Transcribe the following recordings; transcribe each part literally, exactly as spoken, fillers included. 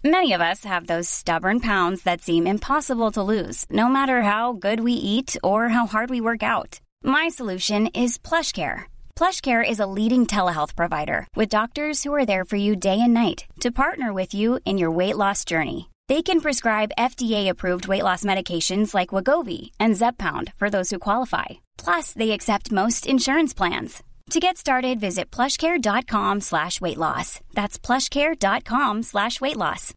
Many of us have those stubborn pounds that seem impossible to lose, no matter how good we eat or how hard we work out. My solution is PlushCare. PlushCare is a leading telehealth provider with doctors who are there for you day and night to partner with you in your weight loss journey. They can prescribe F D A-approved weight loss medications like Wegovy and Zepbound for those who qualify. Plus, they accept most insurance plans. To get started, visit plushcare.com slash weight loss. That's plushcare.com slash weight loss.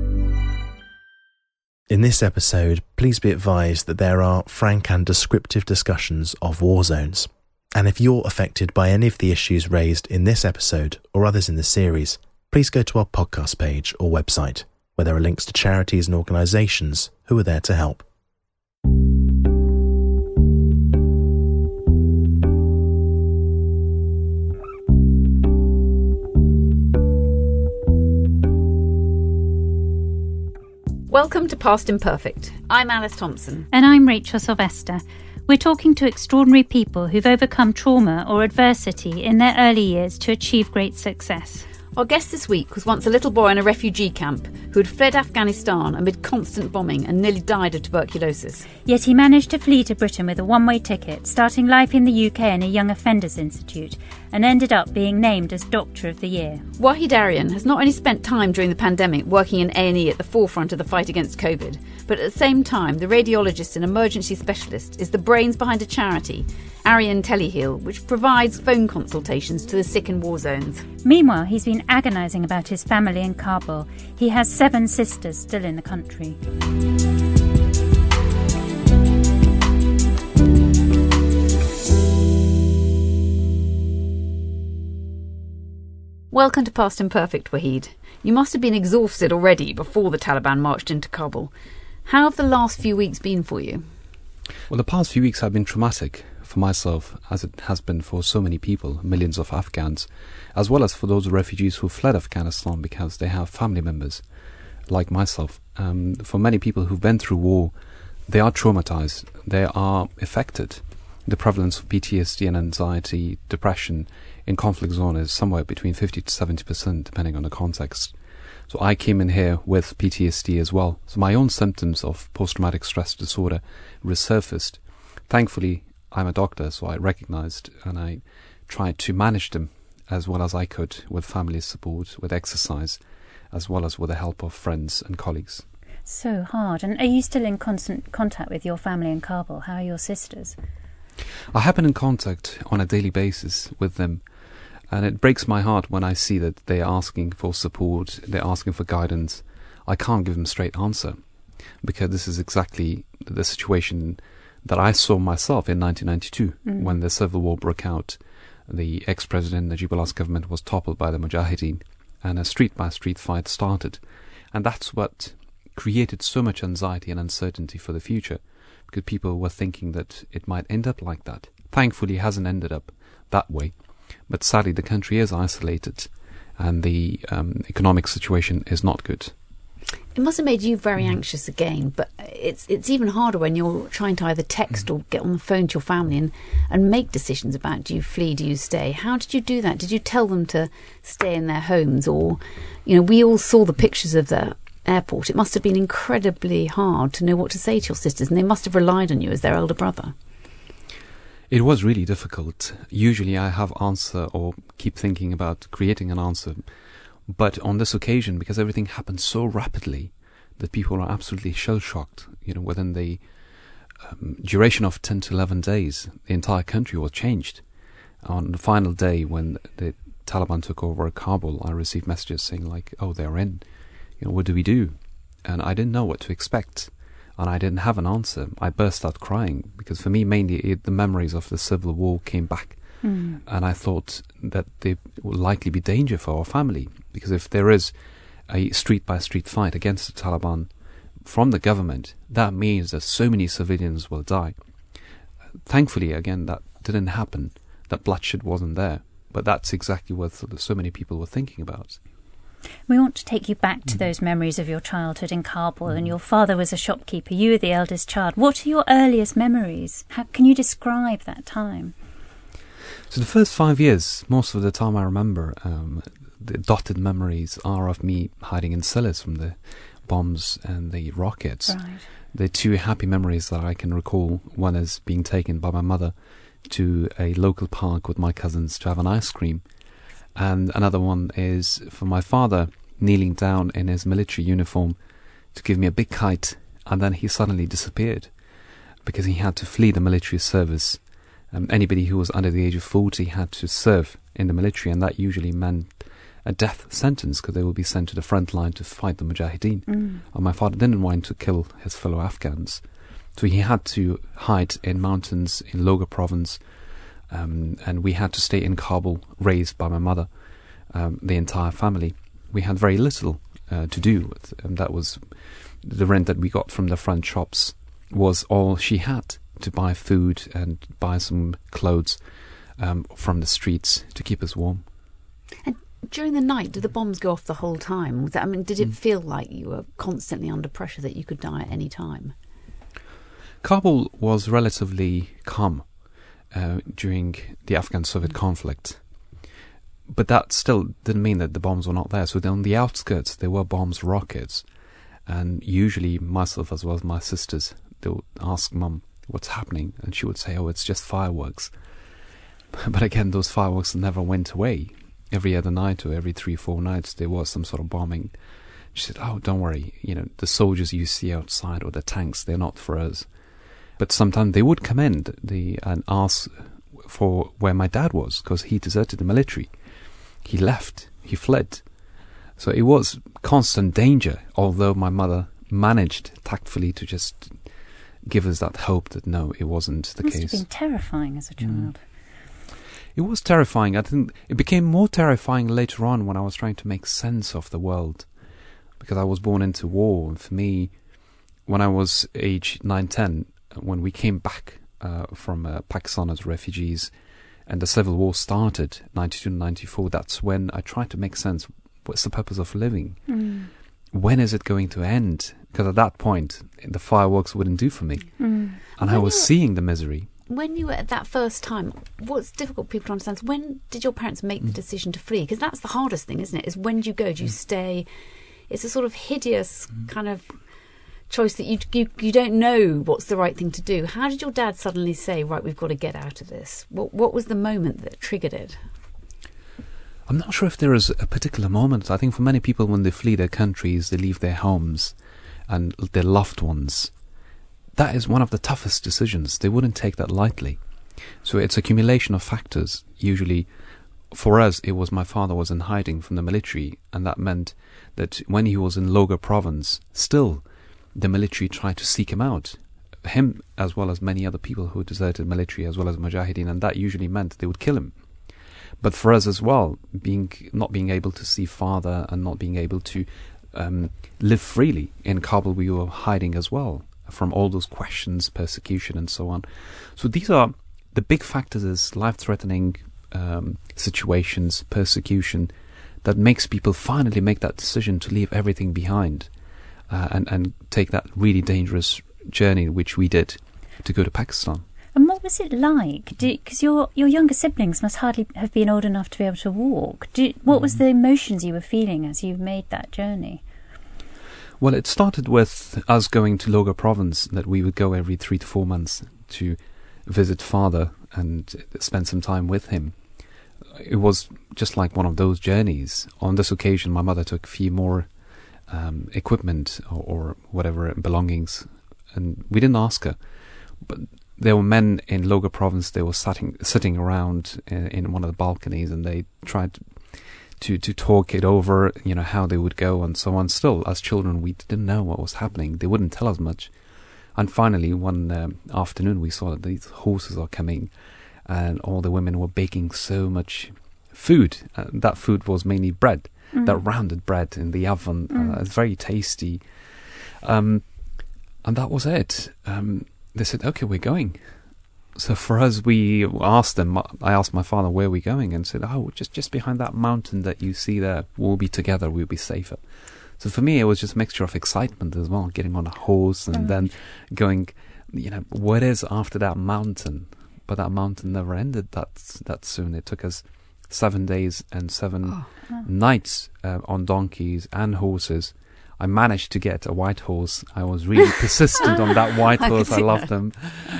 In this episode, please be advised that there are frank and descriptive discussions of war zones. And if you're affected by any of the issues raised in this episode or others in the series, please go to our podcast page or website, where there are links to charities and organisations who are there to help. Welcome to Past Imperfect. I'm Alice Thompson. And I'm Rachel Sylvester. We're talking to extraordinary people who've overcome trauma or adversity in their early years to achieve great success. Our guest this week was once a little boy in a refugee camp who had fled Afghanistan amid constant bombing and nearly died of tuberculosis. Yet he managed to flee to Britain with a one-way ticket, starting life in the U K in a Young Offenders Institute, and ended up being named as Doctor of the Year. Wahid Aryan has not only spent time during the pandemic working in A and E at the forefront of the fight against COVID, but at the same time, the radiologist and emergency specialist is the brains behind a charity, Aryan Teleheal, which provides phone consultations to the sick in war zones. Meanwhile, he's been agonising about his family in Kabul. He has seven sisters still in the country. Welcome to Past Imperfect, Wahid. You must have been exhausted already before the Taliban marched into Kabul. How have the last few weeks been for you? Well, the past few weeks have been traumatic for myself, as it has been for so many people, millions of Afghans, as well as for those refugees who fled Afghanistan because they have family members like myself. Um, for many people who've been through war, they are traumatized, they are affected. The prevalence of P T S D and anxiety, depression in conflict zones is somewhere between fifty to seventy percent, depending on the context. So I came in here with P T S D as well. So my own symptoms of post-traumatic stress disorder resurfaced. Thankfully, I'm a doctor, so I recognized and I tried to manage them as well as I could with family support, with exercise, as well as with the help of friends and colleagues. So hard. And are you still in constant contact with your family in Kabul? How are your sisters? I have been in contact on a daily basis with them, and it breaks my heart when I see that they're asking for support, they're asking for guidance. I can't give them a straight answer, because this is exactly the situation that I saw myself in nineteen ninety-two, mm. when the civil war broke out. The ex-president Najibullah's government was toppled by the Mujahideen, and a street-by-street fight started. And that's what created so much anxiety and uncertainty for the future, because people were thinking that it might end up like that. Thankfully, it hasn't ended up that way. But sadly, the country is isolated, and the um, economic situation is not good. It must have made you very anxious again, but it's it's even harder when you're trying to either text or get on the phone to your family and, and make decisions about, do you flee, do you stay? How did you do that? Did you tell them to stay in their homes? Or, you know, we all saw the pictures of the airport. It must have been incredibly hard to know what to say to your sisters, and they must have relied on you as their elder brother. It was really difficult. Usually I have answer or keep thinking about creating an answer. But on this occasion, because everything happened so rapidly that people are absolutely shell-shocked, you know, within the um, duration of ten to eleven days, the entire country was changed. On the final day when the Taliban took over Kabul, I received messages saying like, oh, they're in. You know, what do we do? And I didn't know what to expect. And I didn't have an answer. I burst out crying because for me, mainly it, the memories of the civil war came back. Mm. And I thought that there would likely be danger for our family, because if there is a street-by-street fight against the Taliban from the government, that means that so many civilians will die. Thankfully, again, that didn't happen. That bloodshed wasn't there. But that's exactly what so many people were thinking about. We want to take you back to those memories of your childhood in Kabul, and your father was a shopkeeper, you were the eldest child. What are your earliest memories? How can you describe that time? So the first five years, most of the time I remember, um, the dotted memories are of me hiding in cellars from the bombs and the rockets. Right. The two happy memories that I can recall, one is being taken by my mother to a local park with my cousins to have an ice cream, and another one is for my father kneeling down in his military uniform to give me a big kite, and then he suddenly disappeared because he had to flee the military service. Um, anybody who was under the age of forty had to serve in the military, and that usually meant a death sentence because they would be sent to the front line to fight the Mujahideen. Mm. And my father didn't want to kill his fellow Afghans, so he had to hide in mountains in Logar province, um, and we had to stay in Kabul, raised by my mother, um, the entire family. We had very little uh, to do with, and that was the rent that we got from the front shops was all she had to buy food and buy some clothes um, from the streets to keep us warm. And during the night, did the bombs go off the whole time? Was that, I mean, did it mm. feel like you were constantly under pressure, that you could die at any time? Kabul was relatively calm uh, during the Afghan-Soviet mm. conflict. But that still didn't mean that the bombs were not there. So on the outskirts, there were bombs, rockets. And usually myself as well as my sisters, they would ask Mum, what's happening? And she would say, oh, it's just fireworks. But again, those fireworks never went away. Every other night or every three, four nights, there was some sort of bombing. She said, oh, don't worry. You know, the soldiers you see outside or the tanks, they're not for us. But sometimes they would come in the, and ask for where my dad was, because he deserted the military. He left. He fled. So it was constant danger, although my mother managed tactfully to just give us that hope that no, it wasn't the case. It case. must have been terrifying as a child. Mm. It was terrifying. I think it became more terrifying later on when I was trying to make sense of the world, because I was born into war. And for me, when I was age nine, ten, when we came back uh, from uh, Pakistan as refugees, and the civil war started, ninety-two and ninety-four, that's when I tried to make sense. What's the purpose of living? Mm. When is it going to end? Because at that point, the fireworks wouldn't do for me. Mm. And when I was seeing the misery. When you were at that first time, what's difficult for people to understand is, when did your parents make mm. the decision to flee? Because that's the hardest thing, isn't it? Is when do you go? Do you mm. stay? It's a sort of hideous mm. kind of choice that you, you you don't know what's the right thing to do. How did your dad suddenly say, right, we've got to get out of this? What what was the moment that triggered it? I'm not sure if there is a particular moment. I think for many people, when they flee their countries, they leave their homes and their loved ones. That is one of the toughest decisions. They wouldn't take that lightly. So it's accumulation of factors. Usually, for us, it was my father was in hiding from the military, and that meant that when he was in Logar province, still the military tried to seek him out. Him, as well as many other people who deserted military, as well as Mujahideen, and that usually meant they would kill him. But for us as well, being not being able to see father and not being able to um, live freely in Kabul, we were hiding as well from all those questions, persecution, and so on. So these are the big factors: is life-threatening um, situations, persecution, that makes people finally make that decision to leave everything behind uh, and and take that really dangerous journey, which we did, to go to Pakistan. And what was it like? Because your your younger siblings must hardly have been old enough to be able to walk. Do, what was the emotions you were feeling as you made that journey? Well, it started with us going to Logar province, that we would go every three to four months to visit father and spend some time with him. It was just like one of those journeys. On this occasion, my mother took a few more um, equipment or, or whatever belongings, and we didn't ask her. But there were men in Logar province, they were sitting, sitting around in, in one of the balconies, and they tried to, to, to talk it over, you know, how they would go and so on. Still, as children, we didn't know what was happening. They wouldn't tell us much. And finally, one um, afternoon, we saw that these horses are coming, and all the women were baking so much food. Uh, that food was mainly bread, mm. that rounded bread in the oven. Mm. Uh, it's very tasty. Um, and that was it. Um, They said, okay, we're going. So for us, we asked them, I asked my father, where are we going? And said, oh, just, just behind that mountain that you see there. We'll be together, we'll be safer. So for me, it was just a mixture of excitement as well, getting on a horse and oh. then going, you know, what is after that mountain? But that mountain never ended that, that soon. It took us seven days and seven Oh. nights uh, on donkeys and horses. I managed to get a white horse. I was really persistent on that white I horse. could I see loved that. them.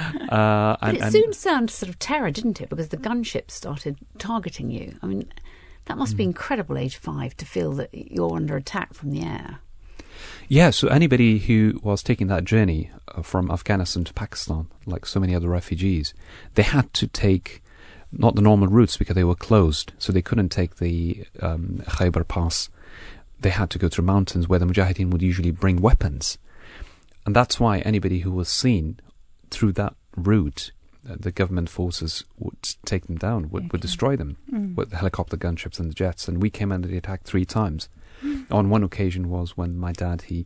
Uh, But and, it and soon sounded sort of terror, didn't it? Because the gunships started targeting you. I mean, that must be incredible, age five, to feel that you're under attack from the air. yeah, so anybody who was taking that journey uh, from Afghanistan to Pakistan, like so many other refugees, they had to take not the normal routes because they were closed, so they couldn't take the um, Khyber Pass. They had to go through mountains where the Mujahideen would usually bring weapons. And that's why anybody who was seen through that route, uh, the government forces would take them down, would, would destroy them Mm. with the helicopter gunships and the jets. And we came under the attack three times. On one occasion was when my dad, he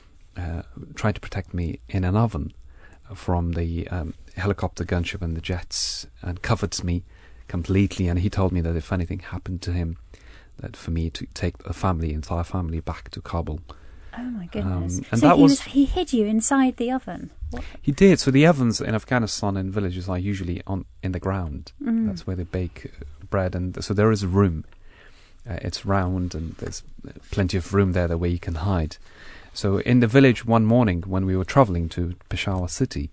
uh, tried to protect me in an oven from the um, helicopter gunship and the jets, and covered me completely. And he told me that if anything happened to him, that for me to take the family, entire family, back to Kabul. Oh my goodness! Um, and so that he was- was he hid you inside the oven. What? He did. So the ovens in Afghanistan and villages are usually on in the ground. Mm. That's where they bake uh, bread, and so there is a room. Uh, it's round, and there's plenty of room there, there where you can hide. So in the village one morning when we were travelling to Peshawar city,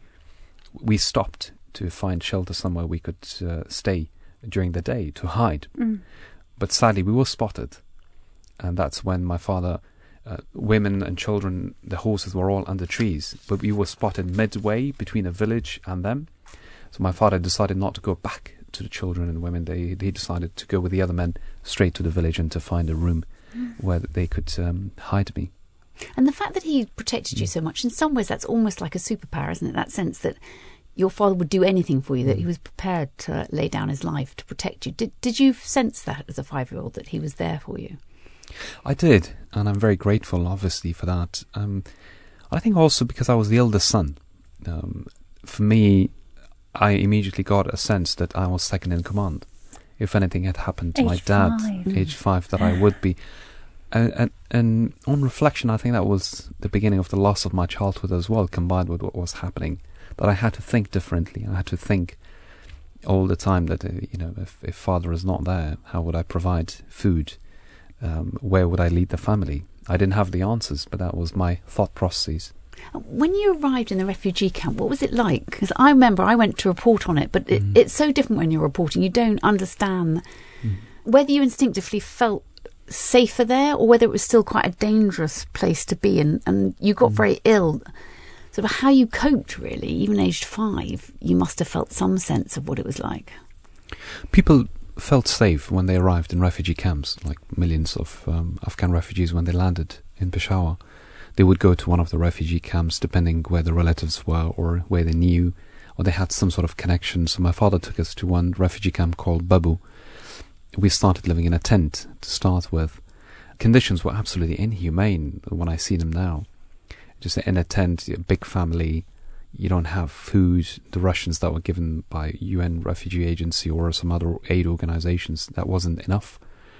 we stopped to find shelter somewhere we could uh, stay during the day to hide. Mm. But sadly, we were spotted, and that's when my father, uh, women and children, the horses were all under trees, but we were spotted midway between the village and them. So my father decided not to go back to the children and women. They they decided to go with the other men straight to the village and to find a room where they could um, hide me. And the fact that he protected you so much, in some ways that's almost like a superpower, isn't it? That sense that your father would do anything for you, that he was prepared to lay down his life to protect you. Did did you sense that as a five-year-old, that he was there for you? I did, and I'm very grateful, obviously, for that. Um, I think also because I was the eldest son. Um, for me, I immediately got a sense that I was second in command. If anything had happened to Age my dad, five. age five, that I would be. And, and, and on reflection, I think that was the beginning of the loss of my childhood as well, combined with what was happening. That I had to think differently. I had to think all the time that, uh, you know, if, if father is not there, how would I provide food? Um, where would I lead the family? I didn't have the answers, but that was my thought processes. When you arrived in the refugee camp, what was it like? Because I remember I went to report on it, but it, Mm. it's so different when you're reporting. You don't understand Mm. whether you instinctively felt safer there or whether it was still quite a dangerous place to be, and, and you got Mm. very ill. Sort of how you coped, really, even aged five, you must have felt some sense of what it was like. People felt safe when they arrived in refugee camps, like millions of um, Afghan refugees when they landed in Peshawar. They would go to one of the refugee camps, depending where the relatives were or where they knew, or they had some sort of connection. So my father took us to one refugee camp called Babu. We started living in a tent to start with. Conditions were absolutely inhumane when I see them now. Just in a tent, a big family, you don't have food. The rations that were given by U N Refugee Agency or some other aid organizations, that wasn't enough.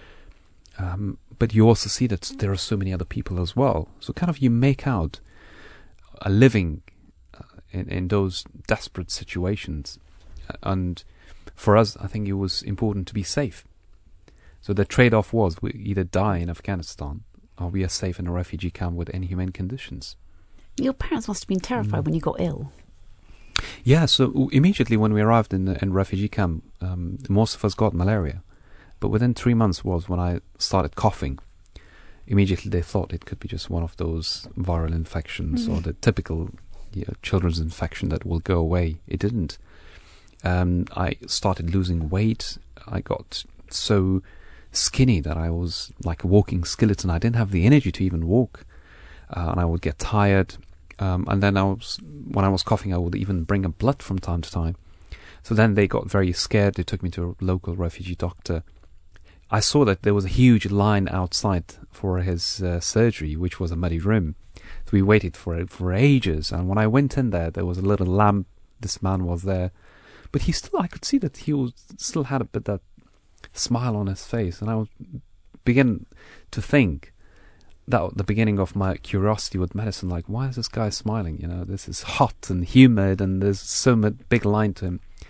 Um, but you also see that there are so many other people as well. So kind of you make out a living uh, in, in those desperate situations. And for us, I think it was important to be safe. So the trade-off was we either die in Afghanistan or we are safe in a refugee camp with inhumane conditions. Your parents must have been terrified Mm. when you got ill. Yeah, so w- immediately when we arrived in the in refugee camp, um, most of us got malaria. But within three months was when I started coughing. Immediately they thought it could be just one of those viral infections or the typical you know, children's infection that will go away. It didn't. Um, I started losing weight. I got so skinny that I was like a walking skeleton. I didn't have the energy to even walk. Uh, and I would get tired. Um, and then I was, when I was coughing, I would even bring up blood from time to time. So then they got very scared. They took me to a local refugee doctor. I saw that there was a huge line outside for his uh, surgery, which was a muddy room. So we waited for it for ages. And when I went in there, there was a little lamp. This man was there. But he still, I could see that he was, still had a bit that smile on his face. And I would begin to think, that the beginning of my curiosity with medicine, like, why is this guy smiling? You know, this is hot and humid and there's so much big line to him.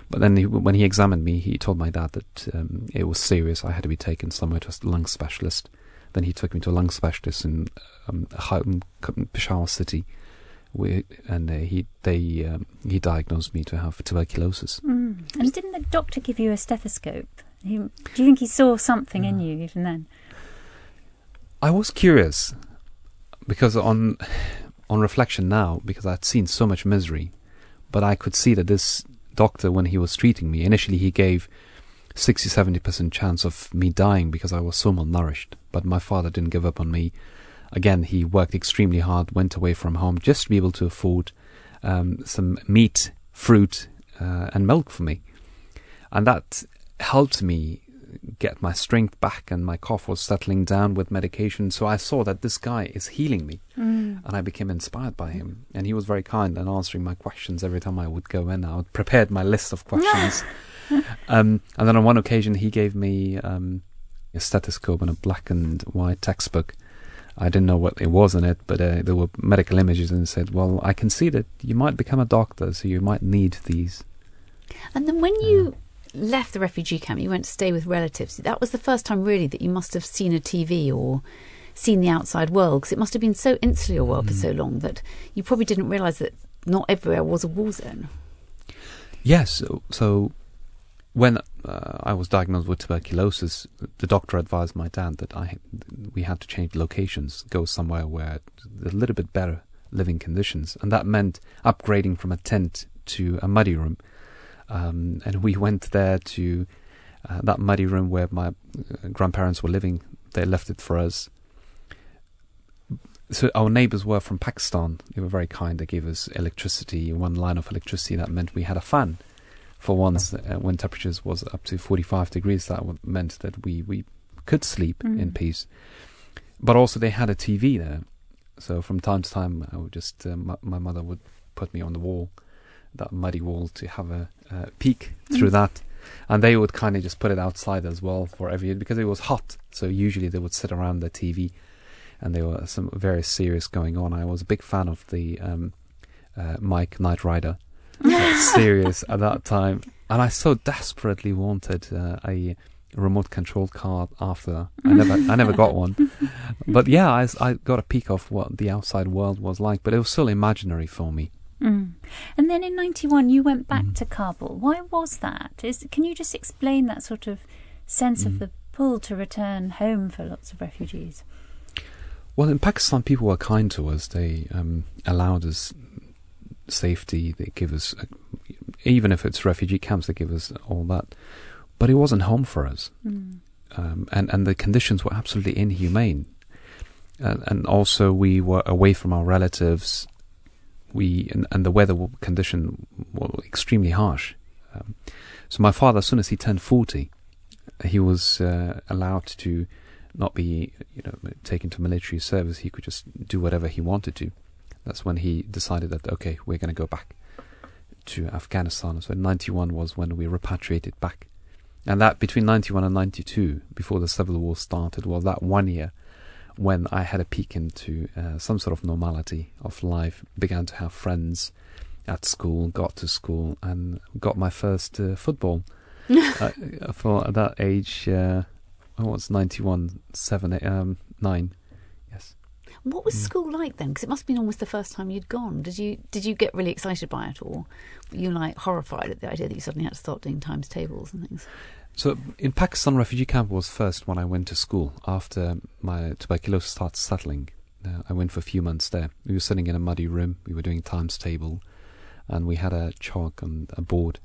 But then he, when he examined me, he told my dad that um, it was serious. I had to be taken somewhere to a lung specialist. Then he took me to a lung specialist in um, Peshawar city, we, and uh, he they um, he diagnosed me to have tuberculosis. Mm. And didn't the doctor give you a stethoscope? He, do you think he saw something in you even then? I was curious, because on on reflection now, because I'd seen so much misery, but I could see that this doctor, when he was treating me, initially he gave sixty to seventy percent chance of me dying because I was so malnourished. But my father didn't give up on me. Again, he worked extremely hard, went away from home just to be able to afford um, some meat, fruit, uh, and milk for me. And that helped me get my strength back, and my cough was settling down with medication. So I saw that this guy is healing me, mm. and I became inspired by him. And he was very kind and answering my questions every time I would go in. I would prepared my list of questions. um, and then on one occasion, he gave me um, a stethoscope and a black and white textbook. I didn't know what it was in it, but uh, there were medical images, and it said, well, I can see that you might become a doctor, so you might need these. And then when you uh, left the refugee camp, you went to stay with relatives. That was the first time really that you must have seen a T V or seen the outside world, because it must have been so insular world mm. for so long that you probably didn't realise that not everywhere was a war zone. Yes, so, so when uh, I was diagnosed with tuberculosis, the doctor advised my dad that I we had to change locations, go somewhere where a little bit better living conditions, and that meant upgrading from a tent to a muddy room. Um, and we went there to uh, that muddy room where my uh, grandparents were living. They left it for us. So our neighbours were from Pakistan. They were very kind. They gave us electricity, one line of electricity. That meant we had a fan. For once, uh, when temperatures was up to forty-five degrees, that w- meant that we, we could sleep mm. in peace. But also they had a T V there. So from time to time, I would just uh, m- my mother would put me on the wall, that muddy wall, to have a uh, peek through mm. that. And they would kind of just put it outside as well for every year, because it was hot. So usually they would sit around the T V, and there were some very serious going on. I was a big fan of the um, uh, Mike Knight Rider. Serious at that time, and I so desperately wanted uh, a remote controlled car after. I never I never got one, but yeah, I, I got a peek of what the outside world was like, but it was still imaginary for me. Mm. And then in ninety-one you went back mm. to Kabul. Why was that? Is, can you just explain that sort of sense mm. of the pull to return home for lots of refugees? Well, in Pakistan people were kind to us. They um, allowed us safety, they give us, uh, even if it's refugee camps, they give us all that, but it wasn't home for us. mm. um, and, and the conditions were absolutely inhumane, uh, and also we were away from our relatives, we and, and the weather condition were extremely harsh. Um, so my father, as soon as he turned forty, he was uh, allowed to not be you know taken to military service. He could just do whatever he wanted to. That's when he decided that, okay, we're going to go back to Afghanistan. So ninety-one was when we repatriated back. And that between ninety-one and ninety-two, before the Civil War started, was that one year when I had a peek into uh, some sort of normality of life, began to have friends at school, got to school, and got my first uh, football. uh, for at that age, uh, I was ninety-one, seven, eight, um, nine. Yes. What was school like then? Because it must have been almost the first time you'd gone. Did you did you get really excited by it, or were you like horrified at the idea that you suddenly had to start doing times tables and things? So in Pakistan, refugee camp was first when I went to school after my tuberculosis started settling. Uh, I went for a few months there. We were sitting in a muddy room. We were doing times table, and we had a chalk and a board,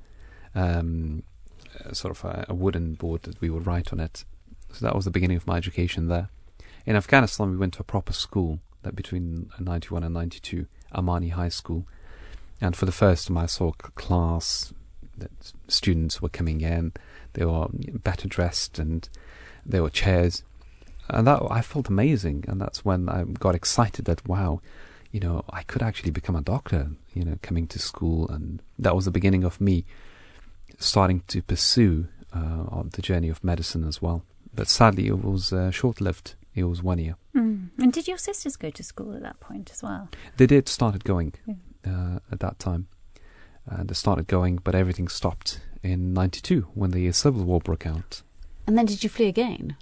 um, sort of a, a wooden board that we would write on it. So that was the beginning of my education there. In Afghanistan, we went to a proper school that between ninety-one and ninety-two, Amani High School. And for the first time I saw a class that students were coming in. They were better dressed and there were chairs. And that I felt amazing. And that's when I got excited that, wow, you know, I could actually become a doctor, you know, coming to school. And that was the beginning of me starting to pursue uh, on the journey of medicine as well. But sadly, it was uh, short-lived. It was one year. Mm. And did your sisters go to school at that point as well? They did started going yeah. uh, at that time. Uh, they started going, but everything stopped in ninety-two when the Civil War broke out. And then did you flee again?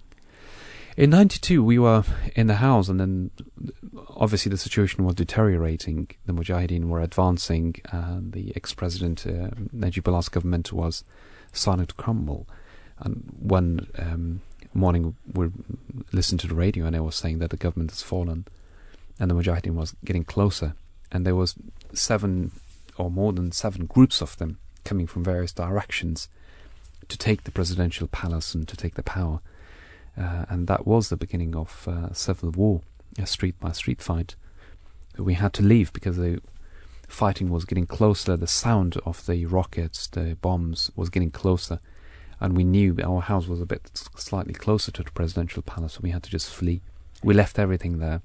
In ninety-two, we were in the house, and then obviously the situation was deteriorating. The Mujahideen were advancing, and the ex-president uh, Najibullah's government was starting to crumble. And one um, morning, we listened to the radio, and they were saying that the government has fallen, and the Mujahideen was getting closer. And there was seven, or more than seven groups of them coming from various directions to take the presidential palace and to take the power. Uh, and that was the beginning of uh, civil war, a street-by-street fight. We had to leave because the fighting was getting closer. The sound of the rockets, the bombs, was getting closer. And we knew our house was a bit slightly closer to the presidential palace, so we had to just flee. We left everything there,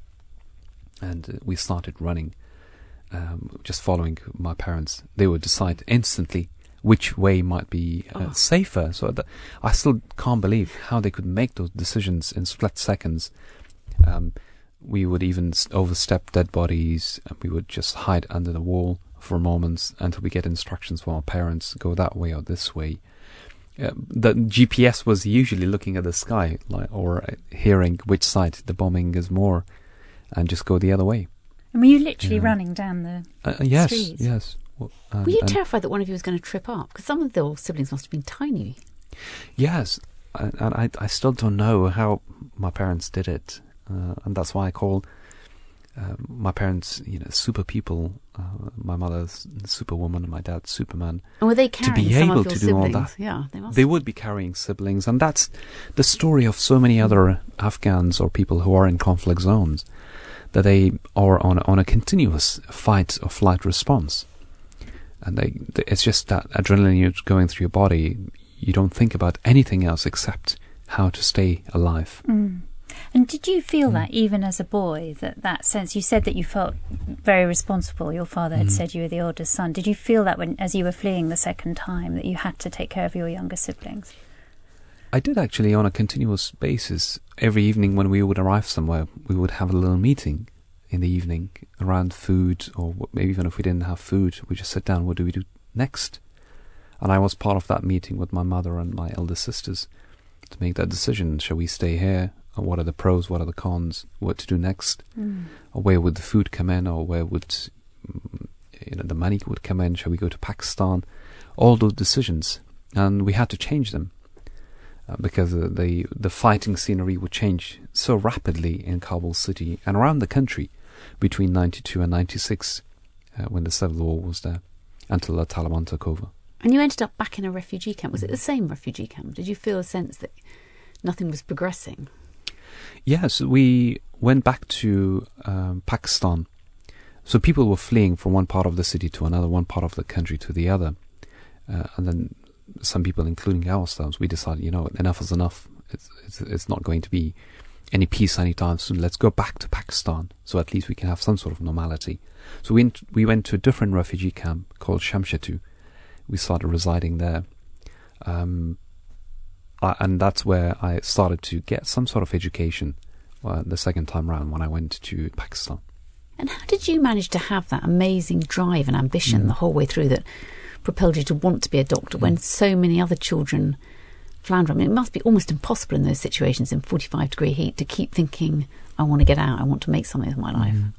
and uh, we started running, um, just following my parents. They would decide instantly which way might be uh, oh. safer. So th- I still can't believe how they could make those decisions in split seconds. Um, we would even s- overstep dead bodies, and we would just hide under the wall for moments until we get instructions from our parents, go that way or this way. Uh, the G P S was usually looking at the sky, like, or uh, hearing which side the bombing is more, and just go the other way. And were you literally Yeah. running down the Uh, yes, streets? yes. Well, and- Were you and- terrified that one of you was going to trip up? Because some of the siblings must have been tiny. Yes, and, and I, I still don't know how my parents did it, uh, and that's why I call uh, my parents, you know, super people. Uh, my mother's superwoman, and my dad's Superman. And were they To carrying be some able of your to do all siblings? that. Yeah, they must. They would be carrying siblings, and that's the story of so many other Afghans or people who are in conflict zones, that they are on on a continuous fight or flight response. And they, they, it's just that adrenaline you're going through your body. You don't think about anything else except how to stay alive. Mm. And did you feel Mm. that even as a boy, that that sense, you said that you felt very responsible, your father had Mm. said you were the oldest son. Did you feel that when, as you were fleeing the second time, that you had to take care of your younger siblings? I did actually, on a continuous basis. Every evening when we would arrive somewhere, we would have a little meeting in the evening around food, or maybe even if we didn't have food, we just sit down, what do we do next? And I was part of that meeting with my mother and my elder sisters to make that decision. Shall we stay here? Or what are the pros, what are the cons, what to do next? Mm. Or where would the food come in, or where would you know the money would come in? Shall we go to Pakistan? All those decisions, and we had to change them uh, because uh, the the fighting scenery would change so rapidly in Kabul city and around the country between ninety-two and ninety-six, uh, when the civil war was there, until the Taliban took over. And you ended up back in a refugee camp. Was it the same refugee camp? Did you feel a sense that nothing was progressing? Yes, we went back to um, Pakistan. So people were fleeing from one part of the city to another, one part of the country to the other. Uh, and then some people, including ourselves, we decided, you know, enough is enough. It's, it's, it's not going to be any peace anytime soon. Let's go back to Pakistan, so at least we can have some sort of normality. So we went, we went to a different refugee camp called Shamshatu. We started residing there. Um, I, and that's where I started to get some sort of education uh, the second time round when I went to Pakistan. And how did you manage to have that amazing drive and ambition Mm. the whole way through that propelled you to want to be a doctor Mm. when so many other children flounder? I mean, it must be almost impossible in those situations in forty-five degree heat to keep thinking, I want to get out, I want to make something of my life. Mm.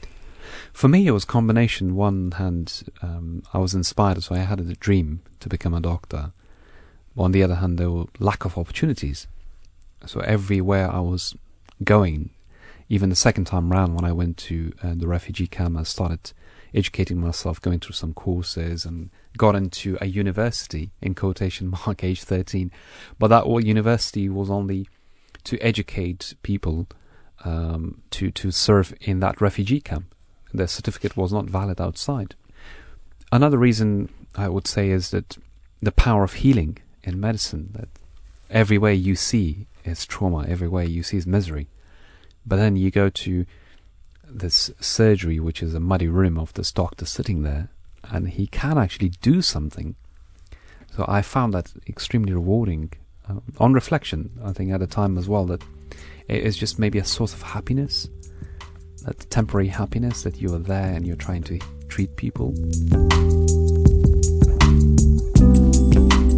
For me, it was a combination. One hand, um, I was inspired, so I had a dream to become a doctor. On the other hand, there were lack of opportunities. So everywhere I was going, even the second time round when I went to uh, the refugee camp, I started educating myself, going through some courses, and got into a university, in quotation mark, age thirteen. But that university was only to educate people um, to, to serve in that refugee camp. Their certificate was not valid outside. Another reason I would say is that the power of healing in medicine, that everywhere you see is trauma, everywhere you see is misery. But then you go to this surgery, which is a muddy room of this doctor sitting there, and he can actually do something. So I found that extremely rewarding. Uh, on reflection, I think at the time as well, that it is just maybe a source of happiness, that temporary happiness, that you are there and you're trying to treat people.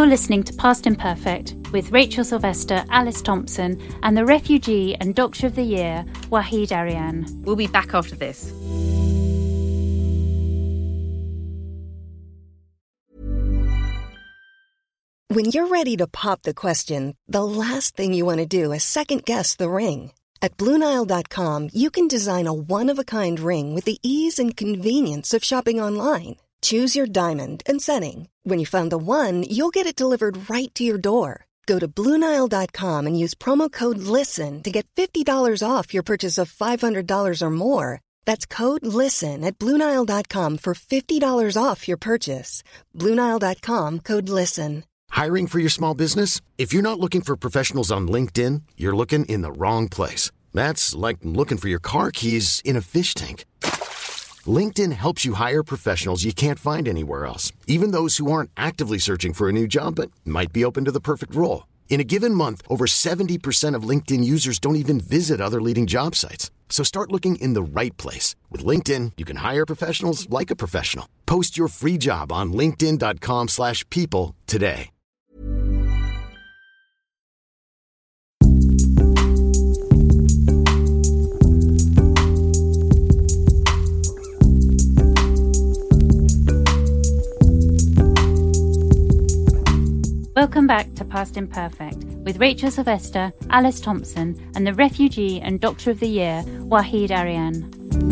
You're listening to Past Imperfect with Rachel Sylvester, Alice Thompson, and the refugee and Doctor of the Year, Wahid Arian. We'll be back after this. When you're ready to pop the question, the last thing you want to do is second-guess the ring. At Blue Nile dot com, you can design a one-of-a-kind ring with the ease and convenience of shopping online. Choose your diamond and setting. When you find the one, you'll get it delivered right to your door. Go to Blue Nile dot com and use promo code LISTEN to get fifty dollars off your purchase of five hundred dollars or more. That's code LISTEN at Blue Nile dot com for fifty dollars off your purchase. Blue Nile dot com, code LISTEN. Hiring for your small business? If you're not looking for professionals on LinkedIn, you're looking in the wrong place. That's like looking for your car keys in a fish tank. LinkedIn helps you hire professionals you can't find anywhere else, even those who aren't actively searching for a new job but might be open to the perfect role. In a given month, over seventy percent of LinkedIn users don't even visit other leading job sites. So start looking in the right place. With LinkedIn, you can hire professionals like a professional. Post your free job on linkedin dot com slash people today. Welcome back to Past Imperfect with Rachel Sylvester, Alice Thompson, and the refugee and Doctor of the Year, Wahid Arian.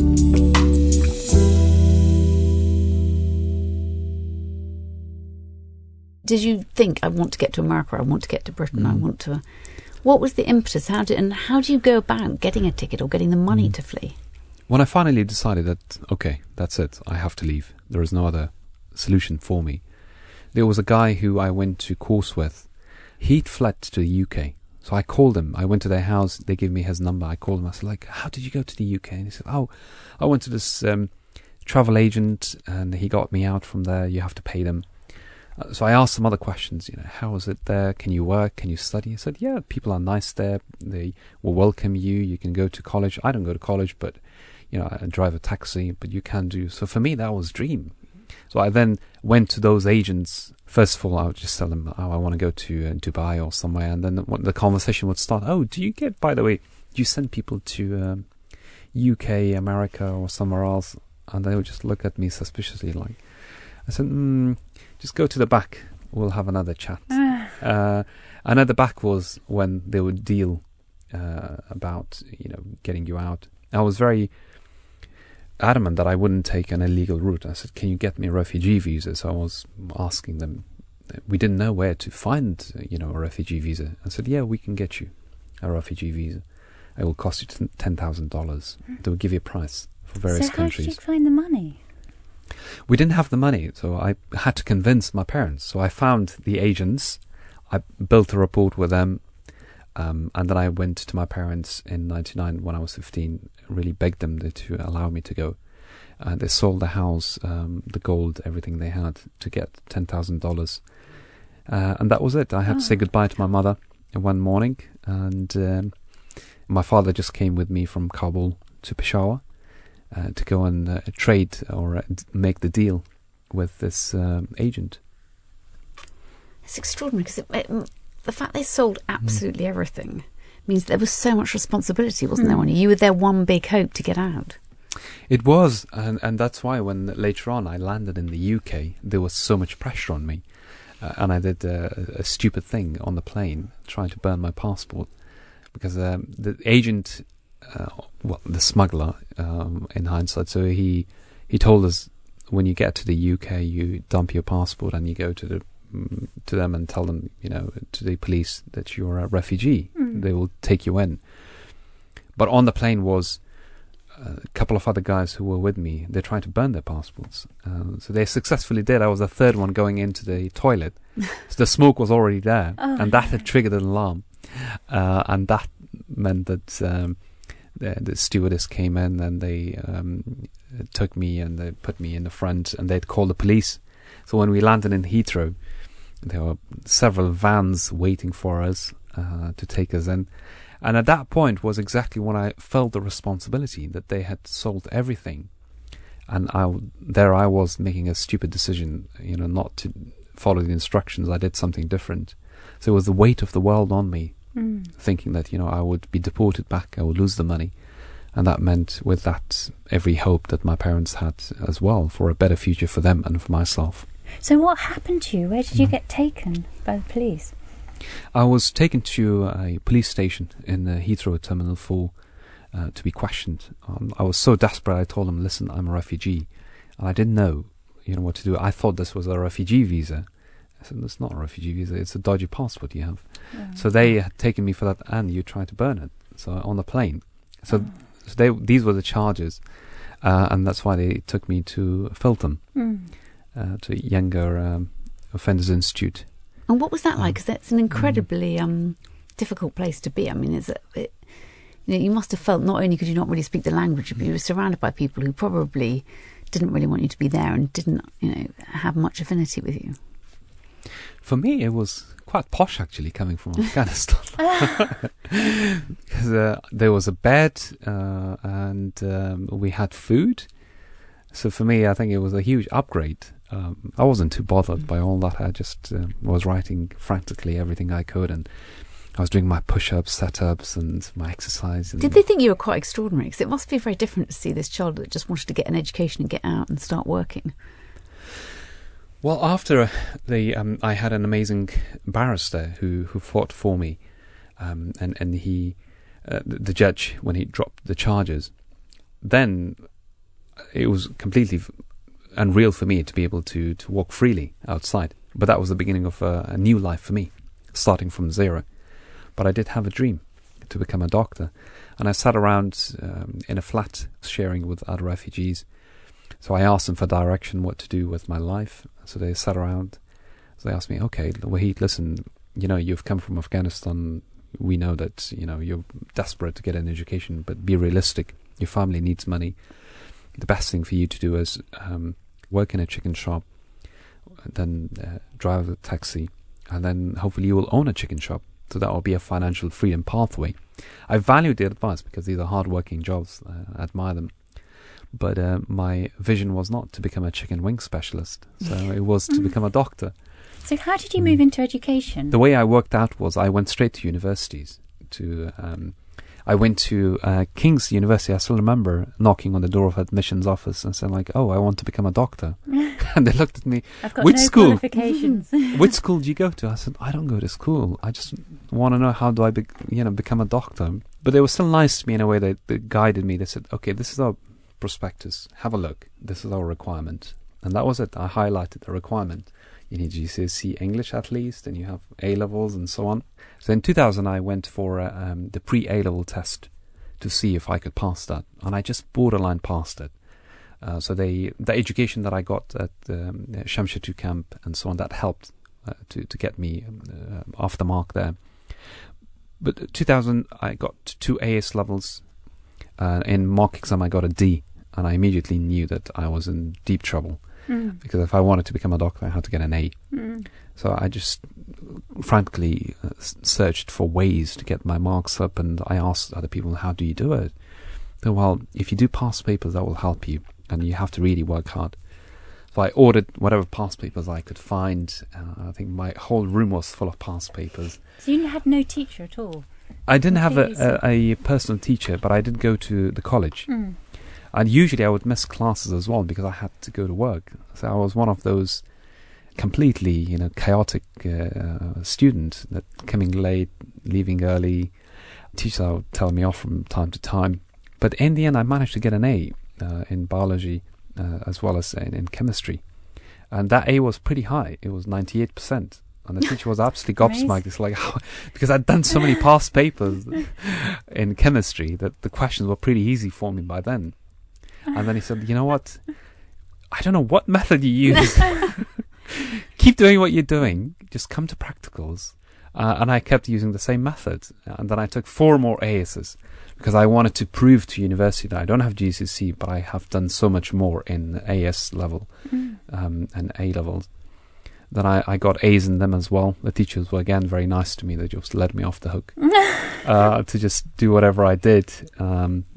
Did you think, I want to get to America, I want to get to Britain, Mm. I want to... What was the impetus? How did, and how do you go about getting a ticket or getting the money Mm. to flee? When I finally decided that, okay, that's it, I have to leave, there is no other solution for me, there was a guy who I went to course with. He'd fled to the U K. So I called him. I went to their house. They gave me his number. I called him. I said, like, how did you go to the U K? And he said, oh, I went to this um, travel agent and he got me out from there. You have to pay them. Uh, so I asked some other questions. You know, how is it there? Can you work? Can you study? He said, yeah, people are nice there. They will welcome you. You can go to college. I don't go to college, but, you know, I drive a taxi, but you can do. So for me, that was a dream. So I then went to those agents. First of all, I would just tell them, oh, I want to go to uh, Dubai or somewhere. And then the, the conversation would start, oh, do you get, by the way, do you send people to um, U K, America or somewhere else? And they would just look at me suspiciously like, I said, mm, just go to the back. We'll have another chat. uh, and at the back was when they would deal uh, about, you know, getting you out. I was very adamant that I wouldn't take an illegal route. I said, can you get me a refugee visa? So I was asking them. We didn't know where to find, you know, a refugee visa. I said, yeah, we can get you a refugee visa. It will cost you ten thousand dollars. They will give you a price for various so countries. So how did you find the money? We didn't have the money, so I had to convince my parents. So I found the agents. I built a rapport with them. Um, and then I went to my parents in ninety-nine when I was fifteen, really begged them to allow me to go. Uh, they sold the house, um, the gold, everything they had to get ten thousand dollars. Uh, and that was it. I had oh. to say goodbye to my mother one morning. And um, my father just came with me from Kabul to Peshawar uh, to go and uh, trade or uh, make the deal with this um, agent. It's extraordinary because it, it, the fact they sold absolutely mm. everything means there was so much responsibility, wasn't mm. there, on you? You were their one big hope to get out. It was, and, and that's why when later on I landed in the U K, there was so much pressure on me. Uh, and I did uh, a stupid thing on the plane, trying to burn my passport. Because um, the agent, uh, well, the smuggler, um, in hindsight, so he he told us, when you get to the U K, you dump your passport and you go to the to them and tell them, you know, to the police that you're a refugee. Mm. They will take you in. But on the plane was a couple of other guys who were with me. They're trying to burn their passports. Uh, so they successfully did. I was the third one going into the toilet. So the smoke was already there. Oh, and that had triggered an alarm. Uh, and that meant that um, the, the stewardess came in and they um, took me and they put me in the front and they'd called the police. So when we landed in Heathrow, there were several vans waiting for us uh, to take us in. And at that point was exactly when I felt the responsibility that they had sold everything. And I, there I was making a stupid decision, you know, not to follow the instructions, I did something different. So it was the weight of the world on me, Mm. thinking that, you know, I would be deported back, I would lose the money. And that meant with that every hope that my parents had as well for a better future for them and for myself. So what happened to you? Where did you get taken by the police? I was taken to a police station in uh, Heathrow Terminal four uh, to be questioned. Um, I was so desperate, I told them, listen, I'm a refugee. And I didn't know, you know, what to do. I thought this was a refugee visa. I said, it's not a refugee visa, it's a dodgy passport you have. Yeah. So they had taken me for that, and you tried to burn it. So on the plane. So, Oh. so they, these were the charges. Uh, and that's why they took me to Feltham, Mm. uh, to Younger um, Offenders Institute. And what was that like? Um, Because that's an incredibly um, difficult place to be. I mean, it's a, it, you know, you must have felt not only could you not really speak the language, but you were surrounded by people who probably didn't really want you to be there and didn't, you know, have much affinity with you. For me, it was quite posh, actually, coming from Afghanistan. Because uh, there was a bed uh, and um, we had food. So for me, I think it was a huge upgrade. Um, I wasn't too bothered by all that. I just uh, was writing frantically everything I could, and I was doing my push-ups, set-ups, and my exercise. And Did they think you were quite extraordinary? Because it must be very different to see this child that just wanted to get an education and get out and start working. Well, after the, um, I had an amazing barrister who, who fought for me, um, and and he, uh, the, the judge, when he dropped the charges, then it was completely f- unreal for me to be able to, to walk freely outside. But that was the beginning of a, a new life for me, starting from zero. But I did have a dream to become a doctor, and I sat around um, in a flat sharing with other refugees. So I asked them for direction, what to do with my life. So they sat around. So they asked me, okay, Wahid, listen, you know, you've come from Afghanistan. We know that, you know, you're desperate to get an education, but be realistic. Your family needs money. The best thing for you to do is um, work in a chicken shop, then uh, drive a taxi, and then hopefully you will own a chicken shop. So that will be a financial freedom pathway. I valued the advice because these are hard-working jobs. Uh, I admire them. But uh, my vision was not to become a chicken wing specialist. So it was to become a doctor. So how did you move into education? The way I worked out was I went straight to universities. To um, I went to uh, King's University. I still remember knocking on the door of admissions office and saying like, "Oh, I want to become a doctor." And they looked at me. I've got Which no school? qualifications. Which school do you go to? I said, I don't go to school. I just want to know how do I, be, you know, become a doctor. But they were still nice to me in a way that, that guided me. They said, "Okay, this is our prospectus. Have a look. This is our requirement." And that was it. I highlighted the requirement. You need G C S E English at least, and you have A levels and so on. So in two thousand, I went for uh, um, the pre-A level test to see if I could pass that, and I just borderline passed it. Uh, so they, the education that I got at um, Shamshatu camp and so on, that helped uh, to to get me uh, off the mark there. But two thousand, I got two A S levels. Uh, in mock exam, I got a D, and I immediately knew that I was in deep trouble. Mm. Because if I wanted to become a doctor, I had to get an A. Mm. So I just frankly uh, searched for ways to get my marks up, and I asked other people, how do you do it? So, well, if you do past papers, that will help you, and you have to really work hard. So I ordered whatever past papers I could find. Uh, I think my whole room was full of past papers. So you had no teacher at all? I didn't have a, Completely a, a personal teacher, but I did go to the college. Mm. And usually I would miss classes as well because I had to go to work. So I was one of those completely, you know, chaotic uh, students that coming late, leaving early. Teachers would tell me off from time to time. But in the end, I managed to get an A uh, in biology uh, as well as in, in chemistry. And that A was pretty high. It was ninety-eight percent. And the teacher was absolutely gobsmacked. It's like, because I'd done so many past papers in chemistry that the questions were pretty easy for me by then. And then he said, you know what? I don't know what method you use. Keep doing what you're doing. Just come to practicals. Uh, and I kept using the same method. And then I took four more A Ss because I wanted to prove to university that I don't have G C S E, but I have done so much more in A S level Mm. um, and A levels. Then I, I got A's in them as well. The teachers were again very nice to me. They just let me off the hook uh, to just do whatever I did. Um,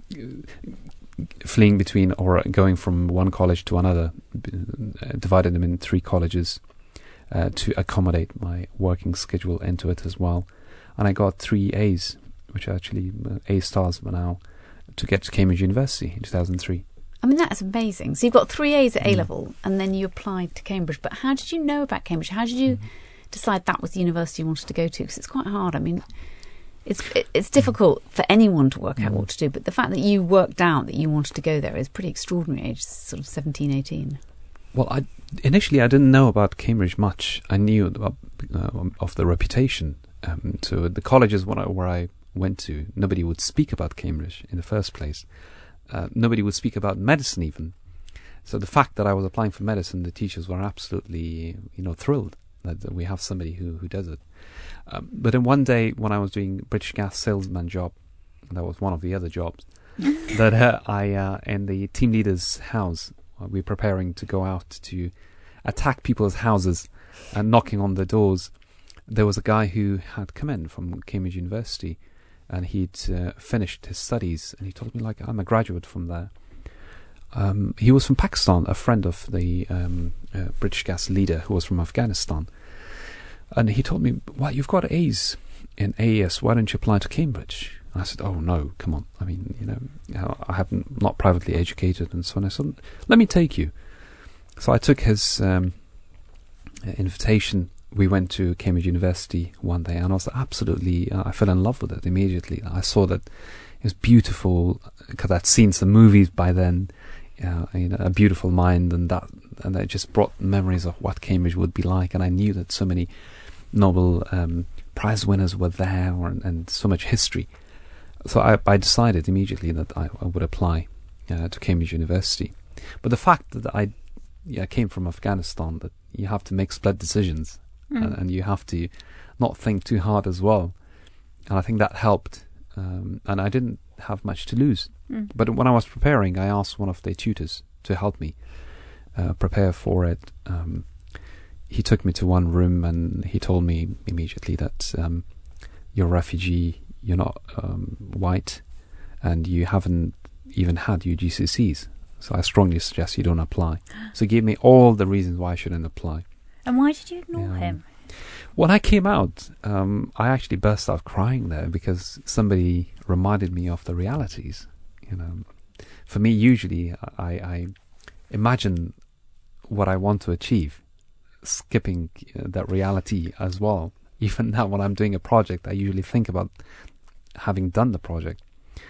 fleeing between or going from one college to another, b- divided them in three colleges, uh, to accommodate my working schedule into it as well. And I got three A's, which are actually uh, A stars now, to get to Cambridge University in two thousand three. I mean, that's amazing. So you've got three A's at Mm. A-level, and then you applied to Cambridge. But how did you know about Cambridge? How did you Mm. decide that was the university you wanted to go to? Because it's quite hard. I mean, it's it, it's difficult for anyone to work out what to do. But the fact that you worked out that you wanted to go there is pretty extraordinary, age sort of seventeen, eighteen. Well, I, initially I didn't know about Cambridge much. I knew about, uh, of the reputation. Um, so the colleges where I, where I went to, nobody would speak about Cambridge in the first place. Uh, nobody would speak about medicine even. So the fact that I was applying for medicine, the teachers were absolutely, you know, thrilled that, that we have somebody who, who does it. Um, but then one day when I was doing British Gas salesman job, that was one of the other jobs, that uh, I, uh, in the team leader's house, uh, we were preparing to go out to attack people's houses and knocking on the doors. There was a guy who had come in from Cambridge University, and he'd uh, finished his studies, and he told me, like, I'm a graduate from there. Um, he was from Pakistan, a friend of the um, uh, British Gas leader who was from Afghanistan. And he told me, well, you've got A's in A E S, why don't you apply to Cambridge? And I said, oh, no, come on. I mean, you know, I haven't, not privately educated and so on. I said, let me take you. So I took his um, invitation. We went to Cambridge University one day, and I was absolutely, uh, I fell in love with it immediately. I saw that it was beautiful, because I'd seen some movies by then, uh, you know, A Beautiful Mind, and that, and it just brought memories of what Cambridge would be like. And I knew that so many Nobel um, Prize winners were there, or, and so much history. So I, I decided immediately that I, I would apply uh, to Cambridge University. But the fact that I yeah, came from Afghanistan, that you have to make split decisions. Mm. And, and you have to not think too hard as well. And I think that helped. Um, and I didn't have much to lose. Mm. But when I was preparing, I asked one of the tutors to help me uh, prepare for it. Um, he took me to one room, and he told me immediately that um, you're a refugee, you're not um, white, and you haven't even had your G C S Es. So I strongly suggest you don't apply. So he gave me all the reasons why I shouldn't apply. And why did you ignore Yeah. him? When I came out, um, I actually burst out crying there, because somebody reminded me of the realities. You know, for me, usually I, I imagine what I want to achieve, skipping uh, that reality as well. Even now, when I'm doing a project, I usually think about having done the project.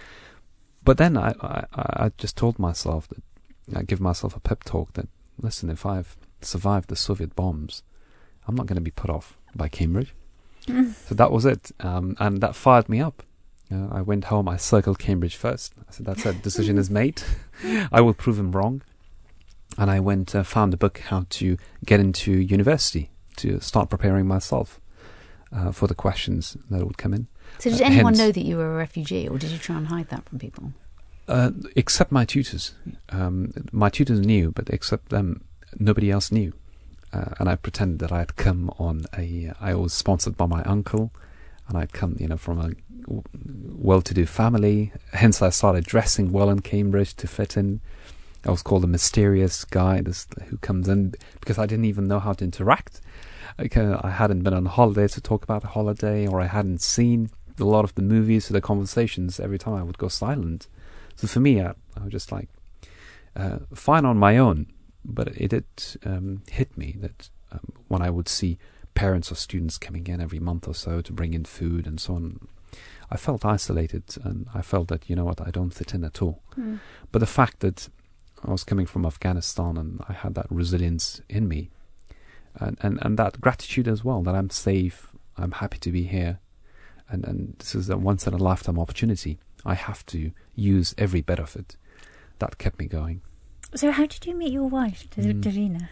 But then I, I, I just told myself that, I give myself a pep talk that, listen, if I've survived the Soviet bombs, I'm not going to be put off by Cambridge. Mm. So that was it. Um, and that fired me up. Uh, I went home, I circled Cambridge first. I said, that's it, decision is made. I will prove him wrong. And I went, uh, found a book, how to get into university, to start preparing myself uh, for the questions that would come in. So did Uh, anyone hence, know that you were a refugee, or did you try and hide that from people? Uh, except my tutors. Um, my tutors knew, but except them, nobody else knew. Uh, and I pretended that I had come on a... I was sponsored by my uncle, and I'd come, you know, from a well-to-do family. Hence, I started dressing well in Cambridge to fit in. I was called a mysterious guy this, who comes in, because I didn't even know how to interact. Okay, I hadn't been on holiday to talk about a holiday, or I hadn't seen a lot of the movies, so the conversations, every time I would go silent. So for me, I, I was just like, uh, fine on my own, but it did um, hit me that um, when I would see parents or students coming in every month or so to bring in food and so on, I felt isolated, and I felt that, you know what, I don't fit in at all. Mm. But the fact that I was coming from Afghanistan, and I had that resilience in me, and, and, and that gratitude as well, that I'm safe, I'm happy to be here, and, and this is a once-in-a-lifetime opportunity. I have to use every bit of it. That kept me going. So how did you meet your wife, mm. Davina?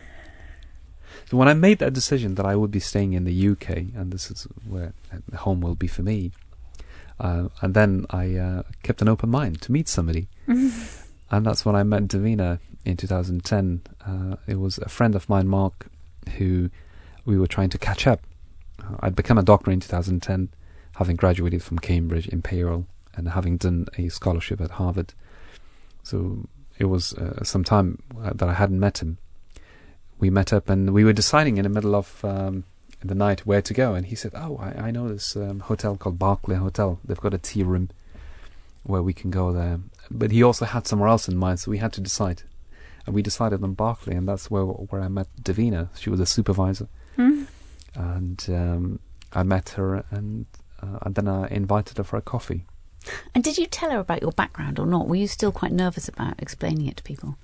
So when I made that decision that I would be staying in the U K, and this is where home will be for me, uh, and then I uh, kept an open mind to meet somebody. And that's when I met Davina in two thousand ten. Uh, it was a friend of mine, Mark, who we were trying to catch up. Uh, I'd become a doctor in two thousand ten, having graduated from Cambridge Imperial and having done a scholarship at Harvard. So it was uh, some time uh, that I hadn't met him. we met up and we were deciding in the middle of um, the night where to go. And he said, oh, I, I know this um, hotel called Barclay Hotel. They've got a tea room where we can go there. But he also had somewhere else in mind, so we had to decide. And we decided on Barclay, and that's where where I met Davina. She was a supervisor. Mm. And um, I met her, and, uh, and then I invited her for a coffee. And did you tell her about your background or not? Were you still quite nervous about explaining it to people?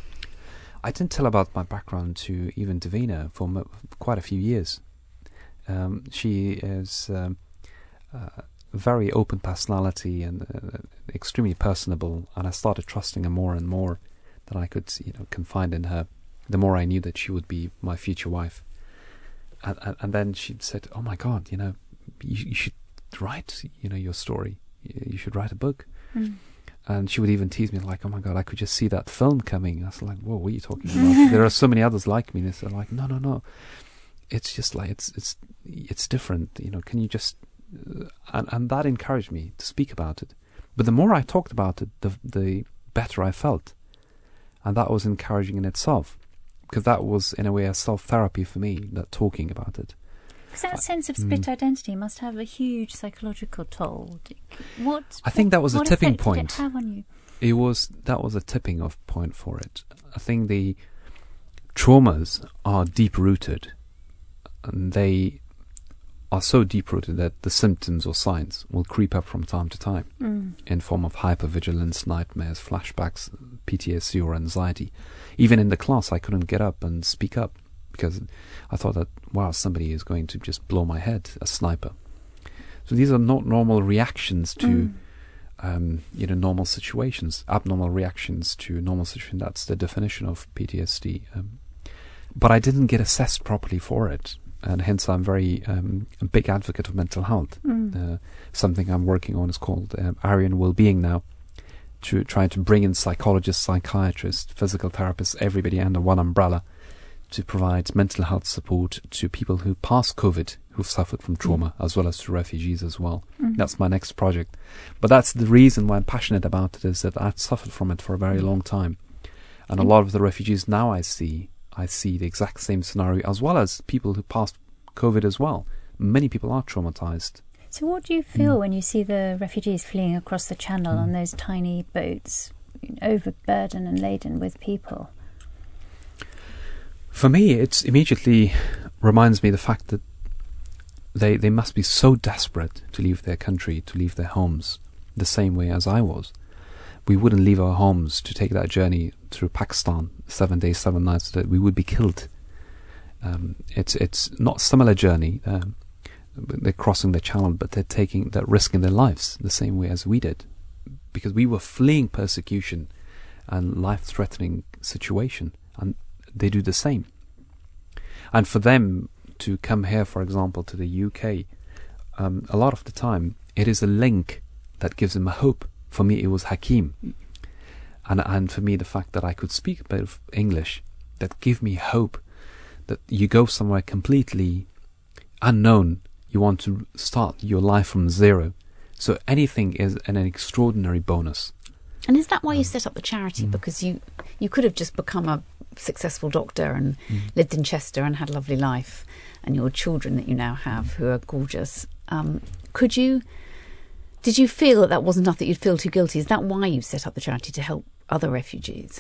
I didn't tell about my background to even Davina for m- quite a few years. Um, she is um, a very open personality and uh, extremely personable, and I started trusting her more and more that I could, you know, confide in her. The more I knew that she would be my future wife, and, and, and then she said, "Oh my God, you know, you, you should write, you know, your story. You should write a book." Mm. And she would even tease me like, "Oh my God, I could just see that film coming." I was like, "Whoa, what are you talking about?" There are so many others like me. And they're like, "No, no, no. It's just like it's it's it's different. You know, can you just?" Uh, and and that encouraged me to speak about it. But the more I talked about it, the the better I felt, and that was encouraging in itself, because that was in a way a self therapy for me. That talking about it. Because that sense of split mm. identity must have a huge psychological toll. What I think what, that was a tipping point. Did it have on you? It was that was a tipping off point for it. I think the traumas are deep rooted, and they are so deep rooted that the symptoms or signs will creep up from time to time mm. in form of hypervigilance, nightmares, flashbacks, P T S D or anxiety. Even in the class, I couldn't get up and speak up, because I thought that, wow, somebody is going to just blow my head, a sniper. So these are not normal reactions to, mm. um, you know, normal situations, abnormal reactions to normal situations. That's the definition of P T S D. Um, but I didn't get assessed properly for it, and hence I'm very um, a big advocate of mental health. Mm. Uh, something I'm working on is called um, Aryan Wellbeing now, to trying to bring in psychologists, psychiatrists, physical therapists, everybody under one umbrella, to provide mental health support to people who passed COVID, who've suffered from trauma, mm. as well as to refugees as well. Mm. That's my next project. But that's the reason why I'm passionate about it, is that I've suffered from it for a very long time. And mm. a lot of the refugees now I see, I see the exact same scenario, as well as people who passed COVID as well. Many people are traumatized. So what do you feel mm. when you see the refugees fleeing across the channel mm. on those tiny boats, overburdened and laden with people? For me, it immediately reminds me the fact that they they must be so desperate to leave their country, to leave their homes, the same way as I was. We wouldn't leave our homes to take that journey through Pakistan, seven days, seven nights, that we would be killed. Um, it's it's not a similar journey. Um, they're crossing the channel, but they're taking, they're risking their lives the same way as we did, because we were fleeing persecution and life-threatening situation, and they do the same. And for them to come here, for example, to the U K, um, a lot of the time it is a link that gives them a hope. For me, it was Hakeem, and and for me, the fact that I could speak a bit of English, that gave me hope that you go somewhere completely unknown. You want to start your life from zero, so anything is an extraordinary bonus. And is that why you set up the charity? Mm. Because you you could have just become a successful doctor and mm. lived in Chester and had a lovely life, and your children that you now have, who are gorgeous. Um, could you? Did you feel that that wasn't enough, that you'd feel too guilty? Is that why you set up the charity, to help other refugees?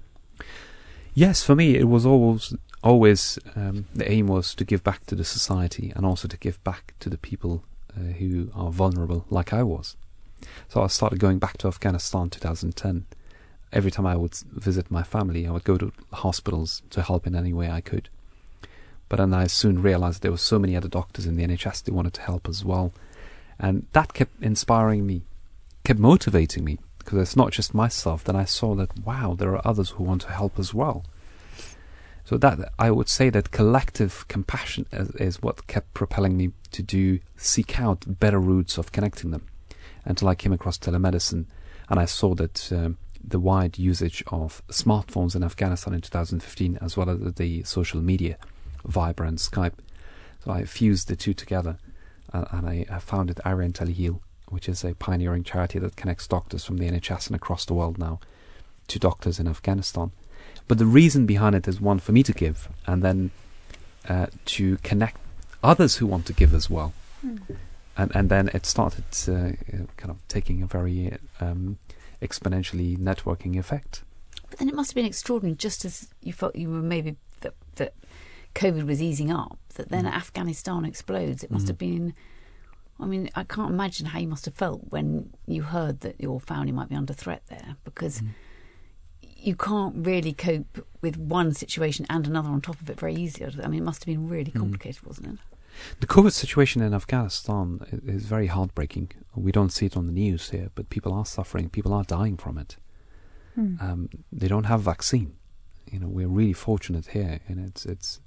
Yes, for me it was always always um, the aim was to give back to the society, and also to give back to the people uh, who are vulnerable, like I was. So I started going back to Afghanistan in two thousand ten. Every time I would visit my family, I would go to hospitals to help in any way I could. But then I soon realised there were so many other doctors in the N H S that wanted to help as well. And that kept inspiring me, kept motivating me, because it's not just myself. Then I saw that, wow, there are others who want to help as well. So that, I would say that collective compassion is, is what kept propelling me to do, seek out better routes of connecting them, until I came across telemedicine, and I saw that um, the wide usage of smartphones in Afghanistan in two thousand fifteen, as well as the social media, Viber and Skype. So I fused the two together, uh, and I, I founded Aryan Teleheal, which is a pioneering charity that connects doctors from the N H S and across the world now to doctors in Afghanistan. But the reason behind it is, one, for me to give, and then uh, to connect others who want to give as well. Mm. And and then it started uh, kind of taking a very um, exponentially networking effect. But then it must have been extraordinary, just as you felt you were maybe that, that COVID was easing up, that then mm. Afghanistan explodes. It must mm. have been, I mean, I can't imagine how you must have felt when you heard that your family might be under threat there, because mm. you can't really cope with one situation and another on top of it very easily. I mean, it must have been really complicated, mm. wasn't it? The COVID situation in Afghanistan is very heartbreaking. We don't see it on the news here, but people are suffering. People are dying from it. Hmm. Um, they don't have vaccine. You know, we're really fortunate here, and it's it's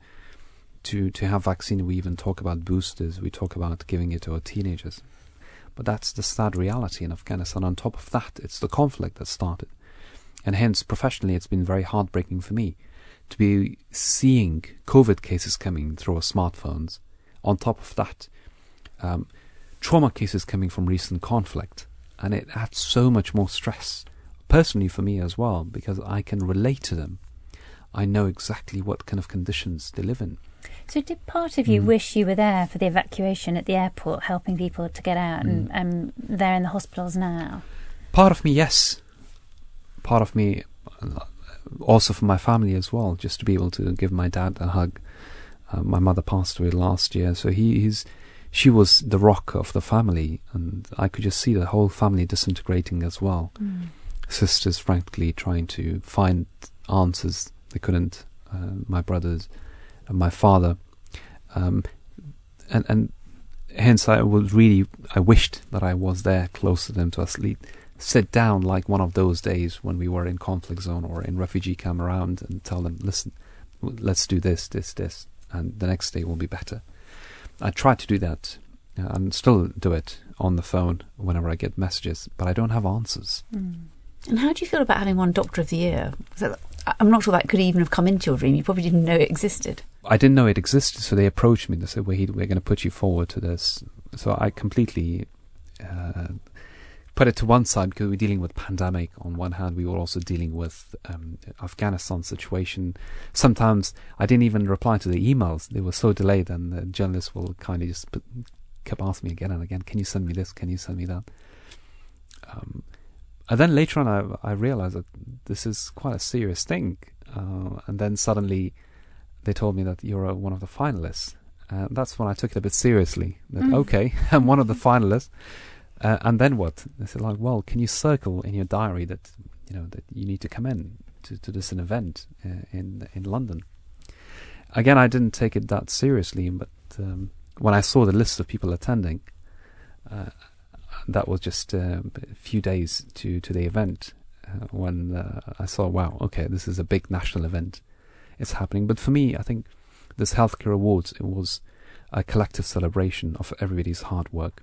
to to have vaccine. We even talk about boosters. We talk about giving it to our teenagers, but that's the sad reality in Afghanistan. On top of that, it's the conflict that started, and hence professionally, it's been very heartbreaking for me to be seeing COVID cases coming through our smartphones. On top of that, um, trauma cases coming from recent conflict, and it adds so much more stress, personally for me as well, because I can relate to them. I know exactly what kind of conditions they live in. So did part of you mm. wish you were there for the evacuation at the airport, helping people to get out, mm. and um, they're in the hospitals now? Part of me, yes. Part of me, also for my family as well, just to be able to give my dad a hug. Uh, my mother passed away last year, so he, he's, she was the rock of the family, and I could just see the whole family disintegrating as well. Mm. Sisters, frankly, trying to find answers they couldn't. Uh, my brothers, and my father, um, and and hence I was really I wished that I was there, close to them, to sleep, sit down like one of those days when we were in conflict zone or in refugee camp around, and tell them, listen, let's do this, this, this. And the next day will be better. I try to do that uh, and still do it on the phone whenever I get messages, but I don't have answers. Mm. And how do you feel about having won Doctor of the Year? That, I'm not sure that could even have come into your dream. You probably didn't know it existed. I didn't know it existed, so they approached me. They said, Wahid, we're going to put you forward to this. So I completely uh, put it to one side, because we're dealing with pandemic. On one hand, we were also dealing with um, Afghanistan situation. Sometimes I didn't even reply to the emails; they were so delayed, and the journalists will kind of just put, kept asking me again and again, "Can you send me this? Can you send me that?" Um, and then later on, I, I realized that this is quite a serious thing. Uh, and then suddenly, they told me that you're uh, one of the finalists. Uh, that's when I took it a bit seriously. That mm. okay, I'm one of the finalists. Uh, and then what? They said, like, well, can you circle in your diary that you know that you need to come in to, to this an event uh, in in London? Again, I didn't take it that seriously, but um, when I saw the list of people attending, uh, that was just uh, a few days to, to the event uh, when uh, I saw, wow, okay, this is a big national event. It's happening. But for me, I think this Healthcare Awards, it was a collective celebration of everybody's hard work.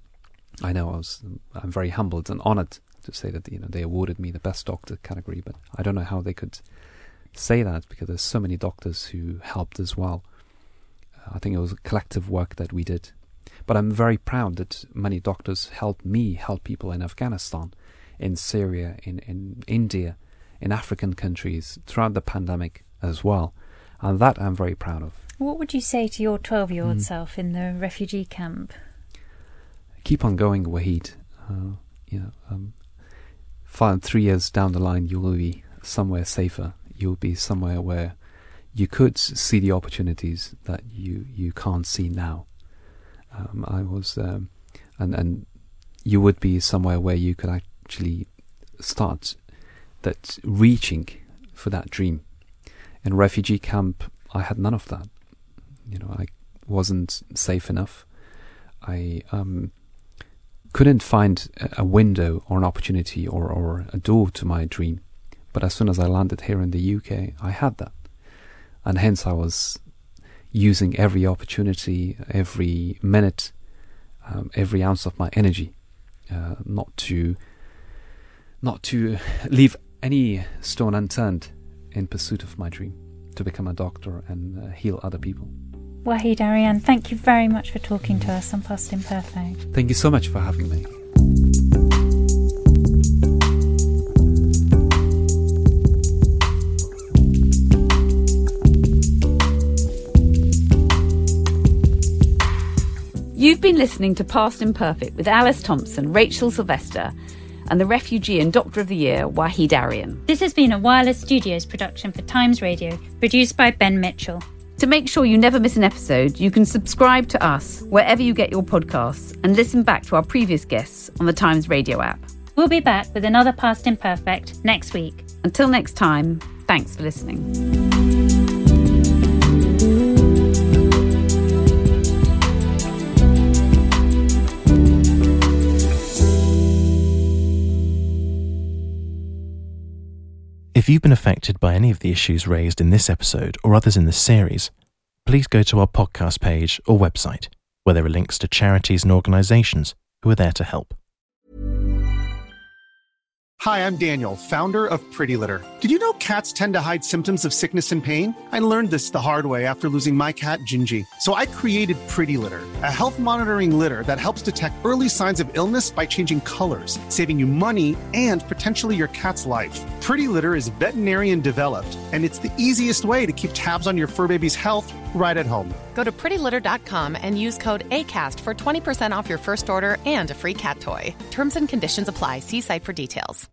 I know I was, I'm very humbled and honoured to say that, you know, they awarded me the best doctor category, but I don't know how they could say that, because there's so many doctors who helped as well. Uh, I think it was a collective work that we did. But I'm very proud that many doctors helped me help people in Afghanistan, in Syria, in, in India, in African countries throughout the pandemic as well. And that I'm very proud of. What would you say to your twelve-year-old mm. self in the refugee camp? Keep on going, Wahid. Uh, you know, um, five, three years down the line, you will be somewhere safer. You'll be somewhere where you could see the opportunities that you, you can't see now. Um, I was, um, and and you would be somewhere where you could actually start that reaching for that dream. In refugee camp, I had none of that. You know, I wasn't safe enough. I um, couldn't find a, a window or an opportunity or, or a door to my dream. But as soon as I landed here in the U K, I had that. And hence I was using every opportunity, every minute, um, every ounce of my energy, uh, not to not to leave any stone unturned in pursuit of my dream, to become a doctor and uh, heal other people. Wahid Arian, thank you very much for talking to us on Past Imperfect. Thank you so much for having me. You've been listening to Past Imperfect with Alice Thompson, Rachel Sylvester, and the refugee and Doctor of the Year, Wahid Arian. This has been a Wireless Studios production for Times Radio, produced by Ben Mitchell. To make sure you never miss an episode, you can subscribe to us wherever you get your podcasts and listen back to our previous guests on the Times Radio app. We'll be back with another Past Imperfect next week. Until next time, thanks for listening. If you've been affected by any of the issues raised in this episode or others in this series, please go to our podcast page or website, where there are links to charities and organisations who are there to help. Hi, I'm Daniel, founder of Pretty Litter. Did you know cats tend to hide symptoms of sickness and pain? I learned this the hard way after losing my cat, Gingy. So I created Pretty Litter, a health monitoring litter that helps detect early signs of illness by changing colors, saving you money and potentially your cat's life. Pretty Litter is veterinarian developed, and it's the easiest way to keep tabs on your fur baby's health right at home. Go to pretty litter dot com and use code ACAST for twenty percent off your first order and a free cat toy. Terms and conditions apply. See site for details.